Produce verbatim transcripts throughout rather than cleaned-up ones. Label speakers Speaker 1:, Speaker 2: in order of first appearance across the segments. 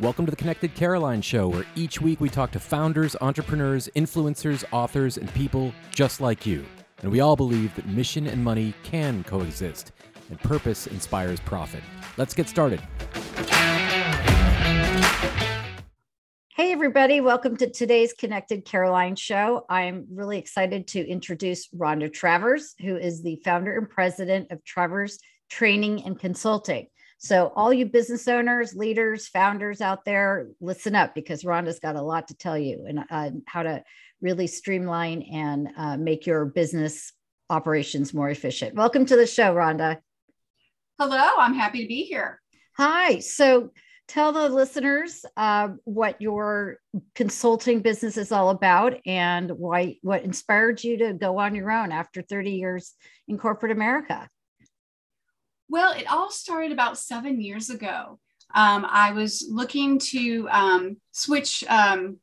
Speaker 1: Welcome to the Connected Caroline Show, where each week we talk to founders, entrepreneurs, influencers, authors, and people just like you. And we all believe that mission and money can coexist, and purpose inspires profit. Let's get started.
Speaker 2: Hey, everybody. Welcome to today's Connected Caroline Show. I'm really excited to introduce Rhonda Travers, who is the founder and president of Travers Training and Consulting. So all you business owners, leaders, founders out there, listen up, because Rhonda's got a lot to tell you and uh, how to really streamline and uh, make your business operations more efficient. Welcome to the show, Rhonda.
Speaker 3: Hello, I'm happy to be here.
Speaker 2: Hi. So tell the listeners uh, what your consulting business is all about and why, what inspired you to go on your own after thirty years in corporate America.
Speaker 3: Well, it all started about seven years ago. Um, I was looking to um, switch um,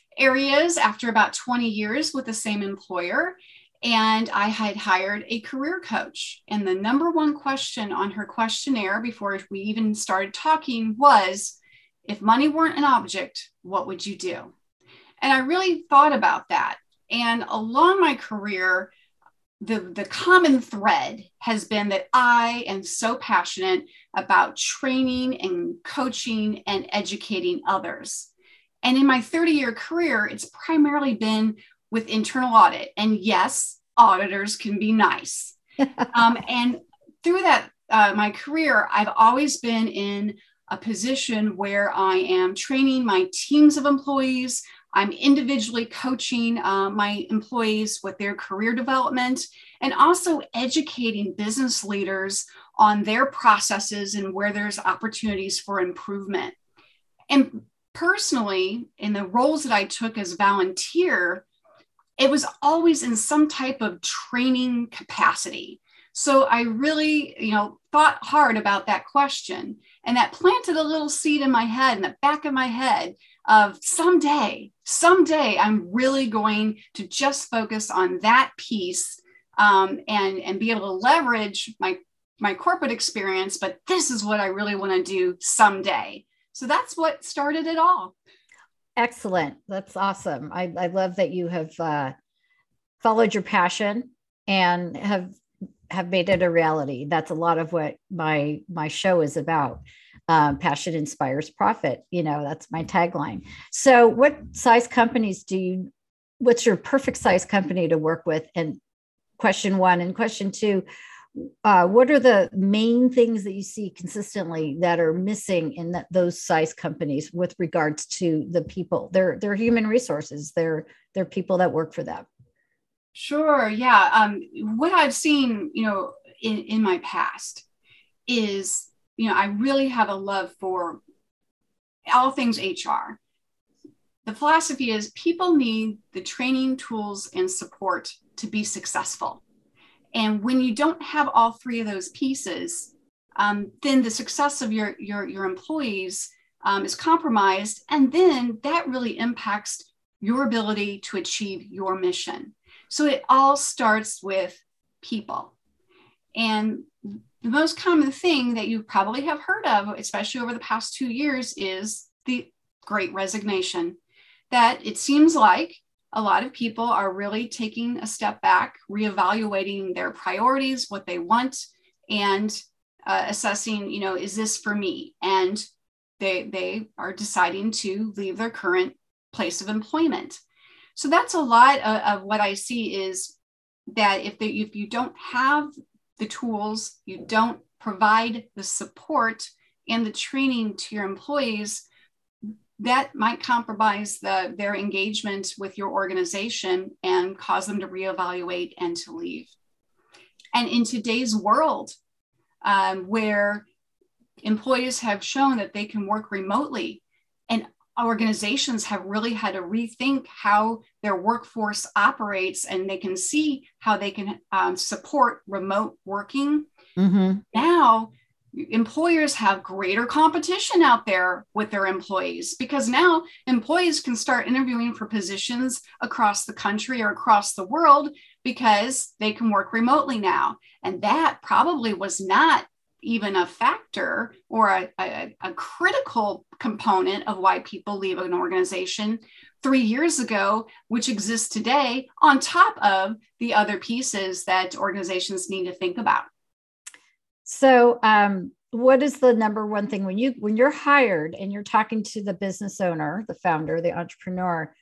Speaker 3: areas after about twenty years with the same employer. And I had hired a career coach. And the number one question on her questionnaire before we even started talking was, if money weren't an object, what would you do? And I really thought about that. And along my career, The, the common thread has been that I am so passionate about training and coaching and educating others. And in my thirty-year career, it's primarily been with internal audit. And yes, auditors can be nice. um, and through that, uh, my career, I've always been in a position where I am training my teams of employees. I'm individually coaching uh, my employees with their career development and also educating business leaders on their processes and where there's opportunities for improvement. And personally, in the roles that I took as volunteer, it was always in some type of training capacity. So I really, you know, thought hard about that question, and that planted a little seed in my head, in the back of my head, of someday, someday I'm really going to just focus on that piece um, and, and be able to leverage my, my corporate experience, but this is what I really want to do someday. So that's what started it all.
Speaker 2: Excellent. That's awesome. I, I love that you have uh, followed your passion and have have made it a reality. That's a lot of what my my show is about. Um, passion inspires profit. You know, that's my tagline. So what size companies do you, what's your perfect size company to work with? And question one, and question two, uh, what are the main things that you see consistently that are missing in that, those size companies with regards to the people? They're, they're human resources. They're, they're people that work for them.
Speaker 3: Sure. Yeah. Um, what I've seen, you know, in, in my past is, you know, I really have a love for all things H R. The philosophy is people need the training, tools, and support to be successful. And when you don't have all three of those pieces, um, then the success of your, your, your employees um, is compromised. And then that really impacts your ability to achieve your mission. So it all starts with people. And the most common thing that you probably have heard of, especially over the past two years, is the Great Resignation. That it seems like a lot of people are really taking a step back, reevaluating their priorities, what they want, and uh, assessing, you know, is this for me? And they, they are deciding to leave their current place of employment. So that's a lot of, of what I see is that if, they, if you don't have the tools, you don't provide the support and the training to your employees, that might compromise the, their engagement with your organization and cause them to reevaluate and to leave. And in today's world, um, where employees have shown that they can work remotely, and organizations have really had to rethink how their workforce operates, and they can see how they can um, support remote working. Mm-hmm. Now, employers have greater competition out there with their employees, because now employees can start interviewing for positions across the country or across the world because they can work remotely now. And that probably was not even a factor or a, a, a critical component of why people leave an organization three years ago, which exists today, on top of the other pieces that organizations need to think about.
Speaker 2: So, um, what is the number one thing when you when you're hired and you're talking to the business owner, the founder, the entrepreneur?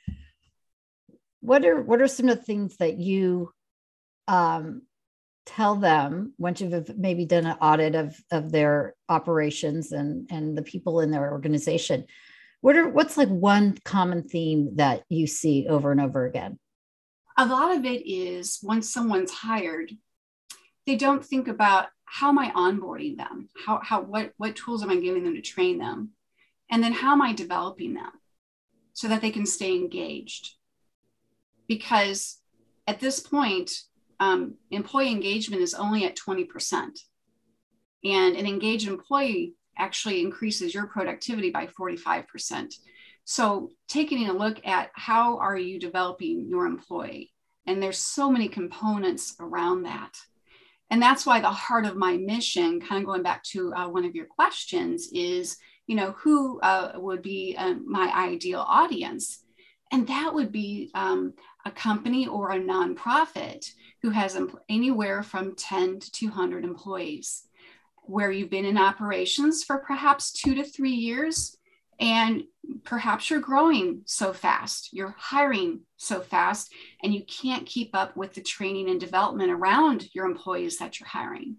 Speaker 2: What are what are some of the things that you um, tell them once you've maybe done an audit of of their operations and and the people in their organization? What are what's like one common theme that you see over and over again?
Speaker 3: A lot of it is once someone's hired, they don't think about how am I onboarding them? How, how, what, what tools am I giving them to train them? And then how am I developing them so that they can stay engaged? Because at this point, um, employee engagement is only at twenty percent. And an engaged employee actually increases your productivity by forty-five percent. So taking a look at how are you developing your employee? And there's so many components around that. And that's why the heart of my mission, kind of going back to uh, one of your questions, is, you know, who uh, would be uh, my ideal audience? And that would be um, a company or a nonprofit who has em- anywhere from ten to two hundred employees, where you've been in operations for perhaps two to three years, and perhaps you're growing so fast, you're hiring so fast, and you can't keep up with the training and development around your employees that you're hiring.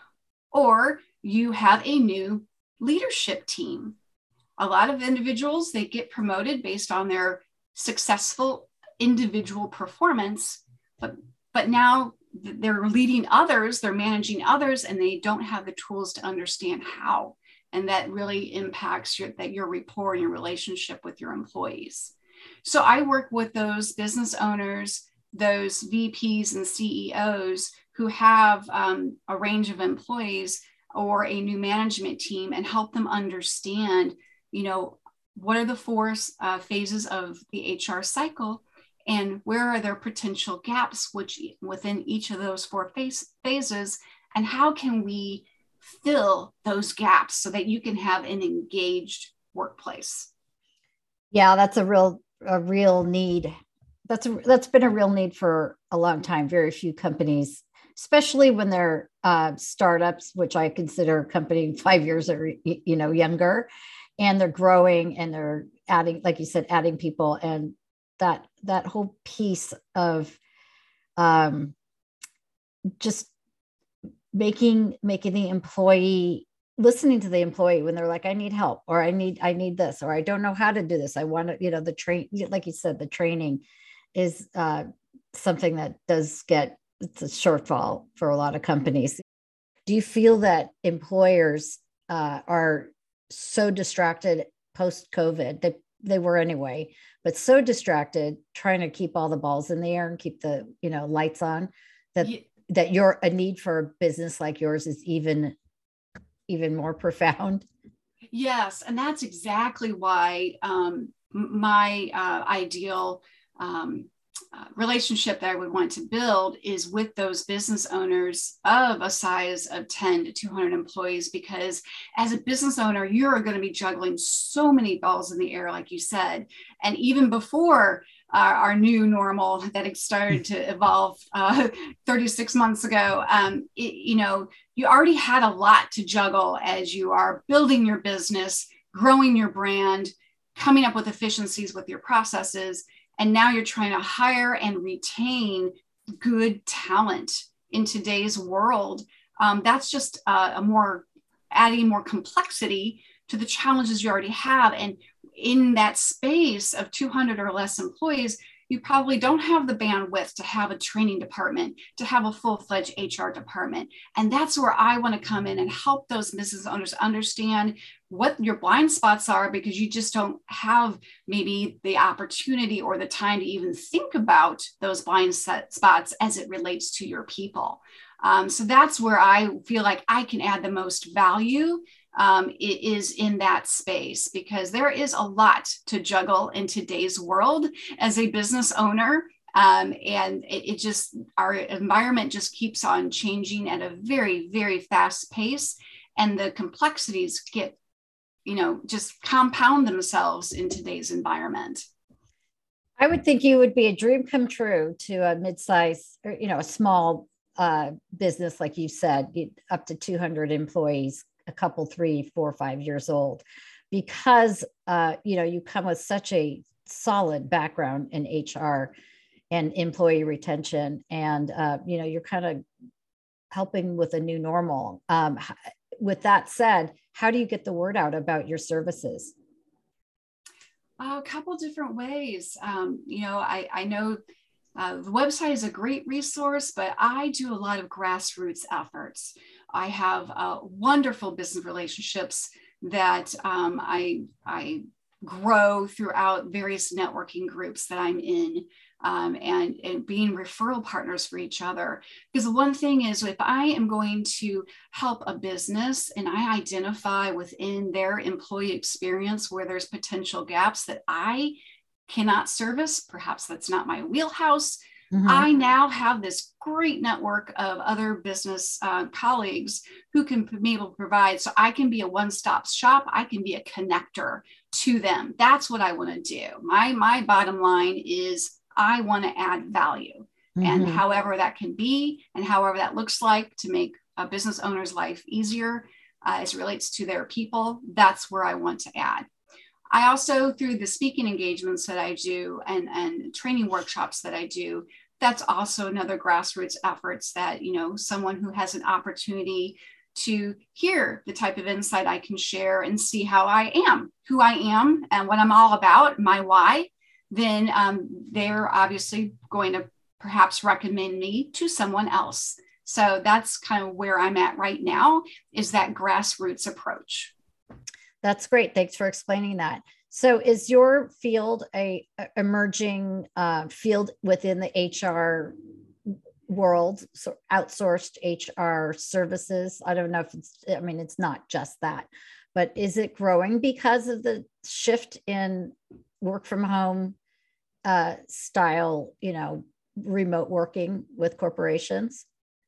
Speaker 3: Or you have a new leadership team. A lot of individuals, they get promoted based on their successful individual performance, but, but now they're leading others, they're managing others, and they don't have the tools to understand how. And that really impacts your, that your rapport and your relationship with your employees. So I work with those business owners, those V Ps and C E Os who have um, a range of employees or a new management team, and help them understand, you know, what are the four uh, phases of the H R cycle, and where are there potential gaps which within each of those four phase, phases, and how can we fill those gaps so that you can have an engaged workplace.
Speaker 2: Yeah, that's a real a real need. That's a, that's been a real need for a long time. Very few companies, especially when they're uh, startups, which I consider a company five years or you know younger, and they're growing and they're adding, like you said, adding people, and that that whole piece of um, just making making the employee listening to the employee when they're like, I need help, or I need I need this, or I don't know how to do this. I want to, you know, the train, like you said, the training is uh, something that does get, it's a shortfall for a lot of companies. Do you feel that employers uh, are so distracted post-COVID, that they were anyway, but so distracted trying to keep all the balls in the air and keep the, you know, lights on, that yeah. that your a need for a business like yours is even even more profound?
Speaker 3: Yes, and that's exactly why um, my uh, ideal um, uh, relationship that I would want to build is with those business owners of a size of ten to two hundred employees, because as a business owner, you're going to be juggling so many balls in the air, like you said. And even before uh, our new normal that started to evolve uh, thirty-six months ago, um, it, you know, you already had a lot to juggle as you are building your business, growing your brand, coming up with efficiencies with your processes. And now you're trying to hire and retain good talent in today's world. Um, that's just uh, a more adding more complexity to the challenges you already have. And in that space of two hundred or less employees, you probably don't have the bandwidth to have a training department, to have a full-fledged H R department. And that's where I want to come in and help those business owners understand what your blind spots are, because you just don't have maybe the opportunity or the time to even think about those blind spots as it relates to your people. Um, so that's where I feel like I can add the most value. Um, it is in that space, because there is a lot to juggle in today's world as a business owner. Um, and it, it just, our environment just keeps on changing at a very, very fast pace. and the complexities get, you know, just compound themselves in today's environment.
Speaker 2: I would think you would be a dream come true to a mid-size, or, you know, a small uh, business, like you said, up to two hundred employees, a couple, three, four, five years old, because, uh, you know, you come with such a solid background in H R and employee retention. And, uh, you know, you're kind of helping with a new normal. Um, with that said, how do you get the word out about your services?
Speaker 3: A couple different ways. Um, you know, I, I know uh, the website is a great resource, but I do a lot of grassroots efforts. I have uh, wonderful business relationships that um, I, I grow throughout various networking groups that I'm in. Um, and, and being referral partners for each other. Because the one thing is, if I am going to help a business and I identify within their employee experience where there's potential gaps that I cannot service, perhaps that's not my wheelhouse, mm-hmm. I now have this great network of other business uh, colleagues who can be able to provide. So I can be a one-stop shop. I can be a connector to them. That's what I want to do. My, my bottom line is, I want to add value, mm-hmm. and however that can be, and however that looks like to make a business owner's life easier uh, as it relates to their people, that's where I want to add. I also, through the speaking engagements that I do and, and training workshops that I do, that's also another grassroots efforts that, you know, someone who has an opportunity to hear the type of insight I can share and see how I am, who I am, and what I'm all about, my why. Then um, they're obviously going to perhaps recommend me to someone else. So that's kind of where I'm at right now, is that grassroots approach.
Speaker 2: That's great. Thanks for explaining that. So is your field a, a emerging uh, field within the H R world, so outsourced H R services? I don't know if it's, I mean, it's not just that, but is it growing because of the shift in work from home uh, style, you know, remote working with corporations?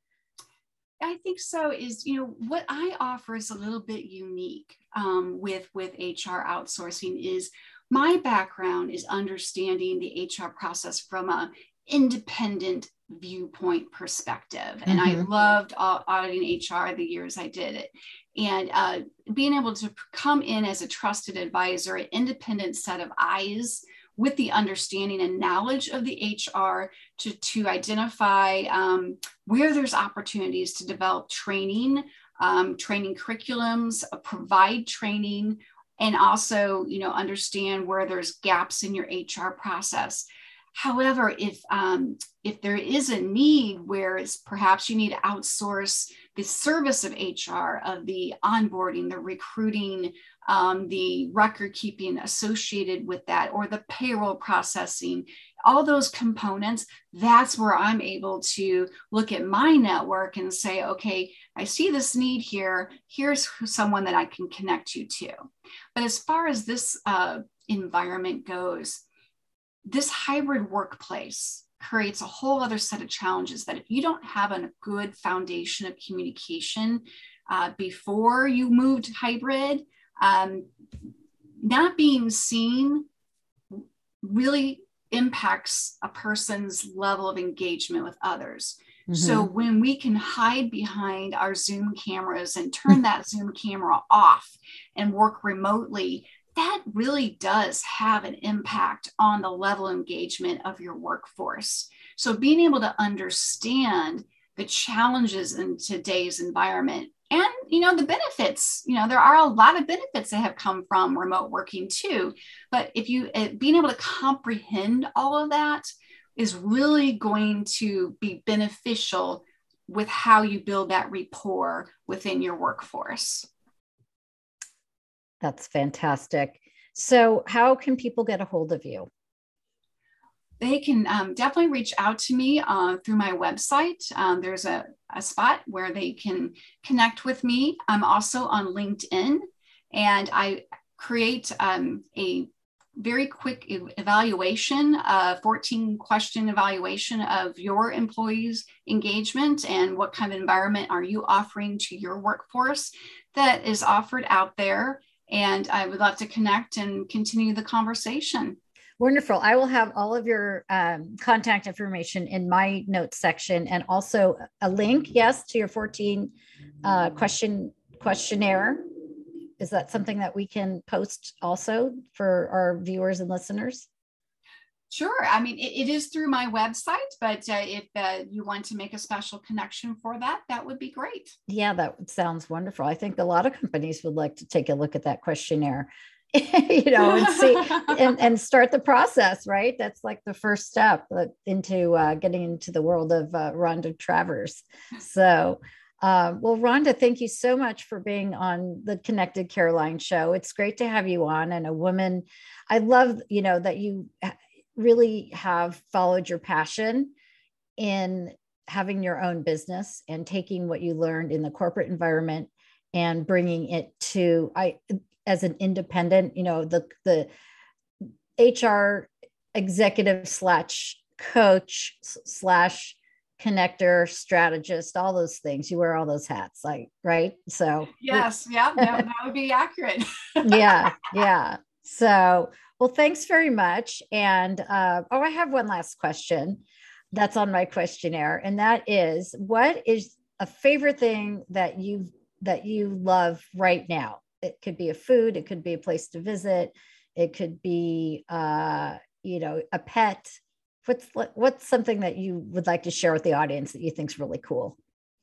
Speaker 3: I think so. Is, you know, what I offer is a little bit unique um, with, with H R outsourcing. Is my background is understanding the H R process from a independent viewpoint perspective. And mm-hmm. I loved auditing H R the years I did it. And uh, being able to come in as a trusted advisor, an independent set of eyes with the understanding and knowledge of the H R to, to identify um, where there's opportunities to develop training, um, training curriculums, uh, provide training, and also, you know, understand where there's gaps in your H R process. However, if um, if there is a need where it's perhaps you need to outsource the service of H R, of the onboarding, the recruiting, um, the record keeping associated with that, or the payroll processing, all those components, that's where I'm able to look at my network and say, okay, I see this need here. Here's someone that I can connect you to. But as far as this uh, environment goes, this hybrid workplace creates a whole other set of challenges that if you don't have a good foundation of communication uh, before you moved hybrid, um, not being seen really impacts a person's level of engagement with others. Mm-hmm. So when we can hide behind our Zoom cameras and turn that Zoom camera off and work remotely, that really does have an impact on the level of engagement of your workforce. So being able to understand the challenges in today's environment and, you know, the benefits, you know, there are a lot of benefits that have come from remote working too. But if you, uh, being able to comprehend all of that is really going to be beneficial with how you build that rapport within your workforce.
Speaker 2: That's fantastic. So how can people get a hold of you?
Speaker 3: They can um, definitely reach out to me uh, through my website. Um, there's a, a spot where they can connect with me. I'm also on LinkedIn, and I create um, a very quick e- evaluation, a fourteen question evaluation of your employees' engagement and what kind of environment are you offering to your workforce that is offered out there. And I would love to connect and continue the conversation.
Speaker 2: Wonderful. I will have all of your um, contact information in my notes section, and also a link, yes, to your fourteen uh, question questionnaire. Is that something that we can post also for our viewers and listeners?
Speaker 3: Sure. I mean, it, it is through my website, but uh, if uh, you want to make a special connection for that, that would be great.
Speaker 2: Yeah, that sounds wonderful. I think a lot of companies would like to take a look at that questionnaire, you know, and see and, and start the process, right? That's like the first step into uh, getting into the world of uh, Rhonda Travers. So, uh, well, Rhonda, thank you so much for being on the Connected Caroline show. It's great to have you on, and a woman. I love, you know, that you really have followed your passion in having your own business and taking what you learned in the corporate environment and bringing it to, I, as an independent, you know, the, the H R executive slash coach slash connector strategist, all those things. You wear all those hats, like, right? So
Speaker 3: yes, yeah, that, that would be accurate.
Speaker 2: yeah, yeah. So, well, thanks very much. And uh, oh, I have one last question that's on my questionnaire, and that is, what is a favorite thing that you that you love right now? It could be a food, it could be a place to visit, it could be, uh, you know, a pet. What's what's something that you would like to share with the audience that you think is really cool?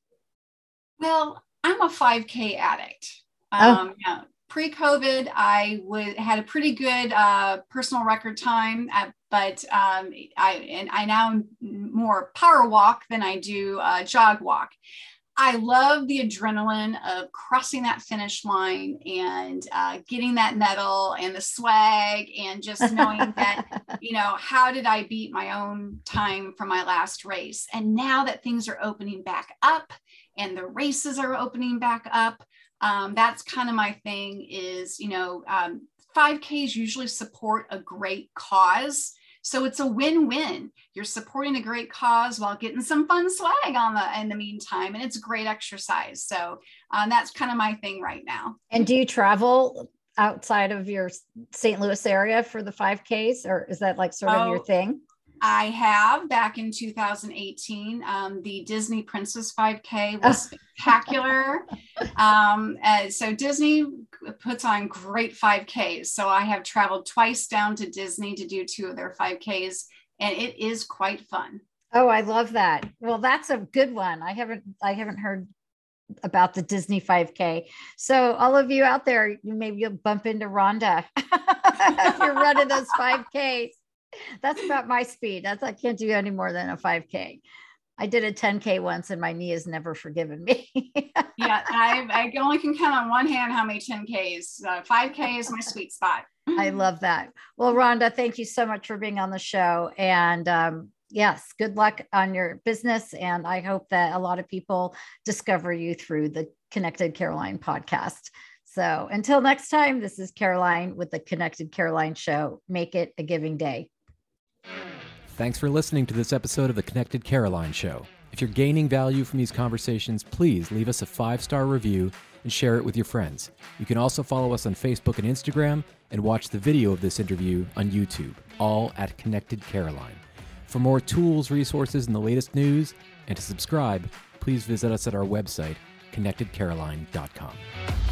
Speaker 3: Well, I'm a five K addict.
Speaker 2: Oh.
Speaker 3: Um, yeah. Pre-COVID, I would had a pretty good uh, personal record time, at, but um, I and I now more power walk than I do uh, jog walk. I love the adrenaline of crossing that finish line and uh, getting that medal and the swag, and just knowing that, you know, how did I beat my own time from my last race? And now that things are opening back up and the races are opening back up, Um, that's kind of my thing is, you know, um, five Ks usually support a great cause. So it's a win-win. You're supporting a great cause while getting some fun swag on the in the meantime. And it's a great exercise. So um, that's kind of my thing right now.
Speaker 2: And do you travel outside of your Saint Louis area for the five Ks, or is that like sort of
Speaker 3: oh,
Speaker 2: your thing?
Speaker 3: I have back in two thousand eighteen, um, the Disney Princess five K was spectacular. um, uh, so Disney puts on great five Ks. So I have traveled twice down to Disney to do two of their five Ks, and it is quite fun.
Speaker 2: Oh, I love that. Well, that's a good one. I haven't, I haven't heard about the Disney five K. So all of you out there, maybe you'll bump into Rhonda if you're running those five Ks. That's about my speed. That's, I can't do any more than a five K. I did a ten K once and my knee has never forgiven me.
Speaker 3: yeah, I, I only can count on one hand how many ten Ks. Uh, five K is my sweet spot.
Speaker 2: I love that. Well, Rhonda, thank you so much for being on the show. And um, yes, good luck on your business. And I hope that a lot of people discover you through the Connected Caroline podcast. So until next time, this is Caroline with the Connected Caroline Show. Make it a giving day.
Speaker 1: Thanks for listening to this episode of the Connected Caroline Show. If you're gaining value from these conversations, please leave us a five-star review and share it with your friends. You can also follow us on Facebook and Instagram and watch the video of this interview on YouTube, all at Connected Caroline. For more tools, resources, and the latest news, and to subscribe, please visit us at our website, connected caroline dot com.